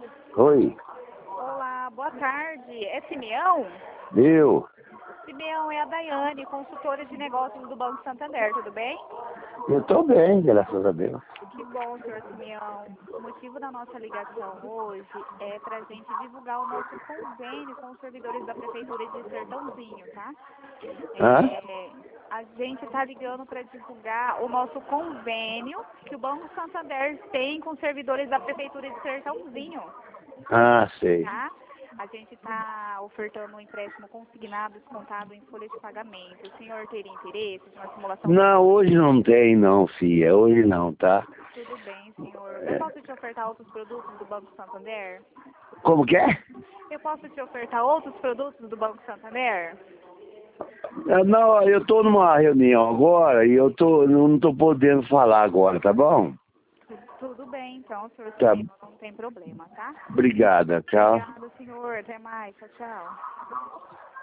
Oi, Olá, boa tarde. É Simeão? eu? Simeão, é a Daiane, consultora de negócios do Banco Santander, tudo bem? Eu tô bem, graças a Deus. Que bom, senhor Simeão. O motivo da nossa ligação hoje é para a gente divulgar o nosso convênio com os servidores da Prefeitura de Sertãozinho, tá? Hã? A gente está ligando para divulgar o nosso convênio que o Banco Santander tem com os servidores da Prefeitura de Sertãozinho. Ah, sei. Tá? A gente está ofertando um empréstimo consignado, descontado em folha de pagamento. O senhor teria interesse de uma simulação de... Não, hoje não tem não, filha. Hoje não, tá? Tudo bem, senhor. Eu posso te ofertar outros produtos do Banco Santander? Como que é? Eu posso te ofertar outros produtos do Banco Santander? Não, eu tô numa reunião agora e não tô podendo falar agora, tá bom? Tudo bem, então, senhor Tá. Simeão, não tem problema, tá? Obrigada, tchau. Obrigada, senhor. Até mais. Tchau, tchau.